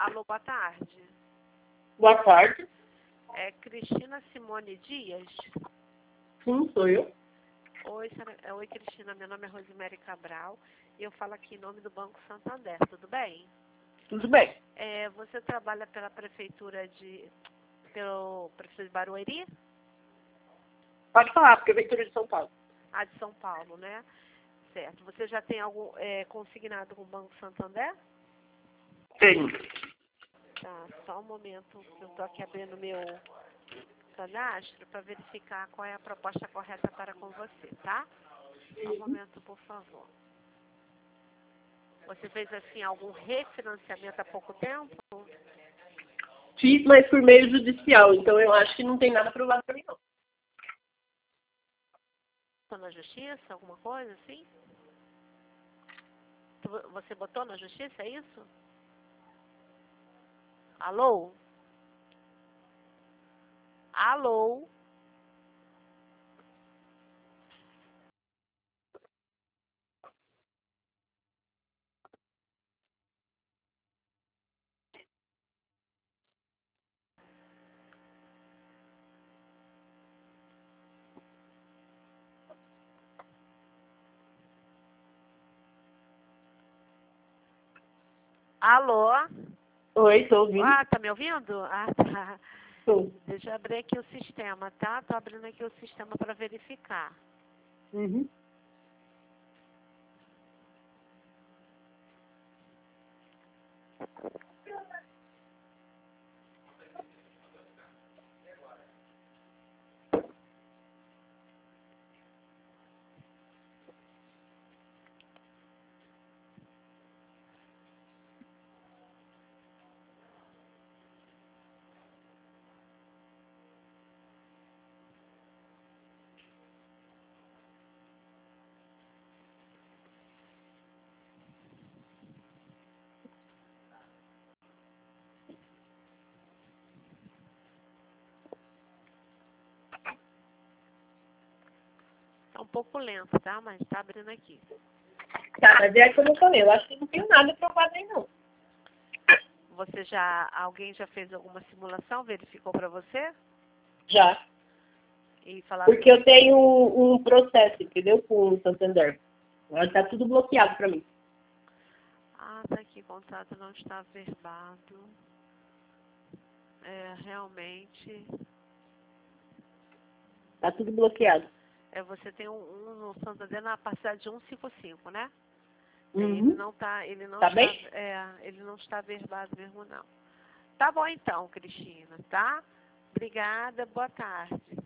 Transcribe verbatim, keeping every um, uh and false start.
Alô, boa tarde. Boa tarde. É Cristina Simone Dias? Sim, sou eu. Oi, senhora- Oi, Cristina. Meu nome é Rosemary Cabral e eu falo aqui em nome do Banco Santander. Tudo bem? Tudo bem. É, você trabalha pela prefeitura de... pelo prefeito de Barueri? Pode falar, Prefeitura de São Paulo. Ah, de São Paulo, né? Certo. Você já tem algo é, consignado com o Banco Santander? Tenho. Tá, só um momento. Eu estou aqui abrindo meu cadastro para verificar qual é a proposta correta para com você, tá? Só um momento, por favor. Você fez, assim, algum refinanciamento há pouco tempo? Fiz, mas por meio judicial, então eu acho que não tem nada aprovado para mim, não. Botou na justiça, alguma coisa assim? Tu- Você botou na justiça, é isso? Alô? Alô? Alô? Oi, estou ouvindo. Ah, tá me ouvindo? Ah, tá. Estou. Deixa eu abrir aqui o sistema, tá? Tô abrindo aqui o sistema para verificar. Uhum. Tá um pouco lento, tá? Mas tá abrindo aqui. Tá, mas é como eu falei, eu acho que não tenho nada aprovado aí, não. Você já, alguém já fez alguma simulação, verificou para você? Já. E falaram Porque eu tenho um processo, entendeu? Com o Santander. Agora tá tudo bloqueado para mim. Ah, tá aqui, contrato não está verbado. É, realmente. Tá tudo bloqueado. É, você tem um, um no Santander na parcela de cento e cinquenta e cinco, né? É, Uhum. ele não tá, ele não Tá está, bem? é, ele não está verbado mesmo, não. Tá bom então, Cristina, tá? Obrigada, boa tarde.